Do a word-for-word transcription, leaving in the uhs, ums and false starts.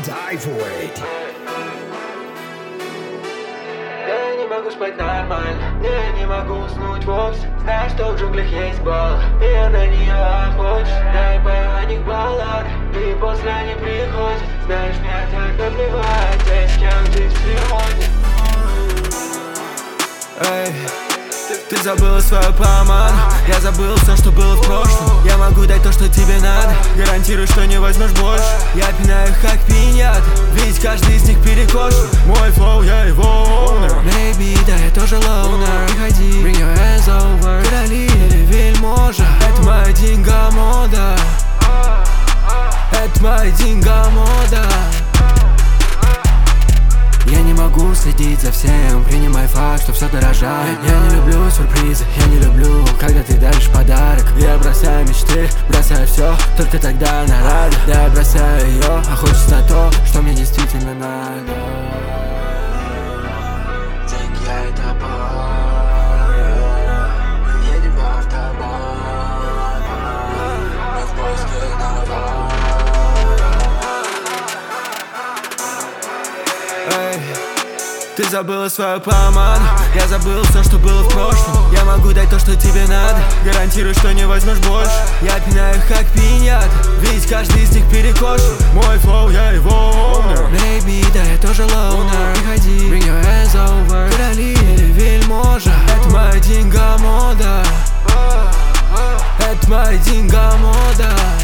die for it. Я не могу спать нормально, я не могу уснуть вовсе. Знаешь, что в джунглях есть бал, и я на нее охочусь. Я и пою о них баллады, и после они приходят. Знаешь, мне так наплевать, а с кем ты сегодня. Эй, ты, ты забыла свою помаду, я забыл все, что было в прошлом. Я могу дать то, что тебе надо, гарантирую, что не возьмешь больше. Я пинаю их как пинят, ведь каждый из них перекошен. Мой флоу, я его оунер. Maybe, да я тоже лоунер. Приходи, bring your hands over. Короли или вельможа, Это моя деньга мода, это моя деньга мода. я не могу следить за всем, принимай факт, что все дорожает. Я не люблю сюрпризы, я не люблю, когда ты даришь подарок. Я бросаю мечты, бросаю все, только тогда она рада. Да, я бросаю ее, охочусь на то, что мне действительно надо. Деньги, я это пара, едем в автобан, мы в поиске нового. Эй, ты забыла свою помаду, я забыл все, что было в прошлом. Я могу дать то, что тебе надо, гарантирую, что не возьмешь больше. Я пинаю их как пинят, ведь каждый из них перекошен. Мой флоу, я его оунер. Maybe, да я тоже лоунер. Приходи, bring your hands over. Короли или вельможа, Это моя деньга мода, это моя деньга мода.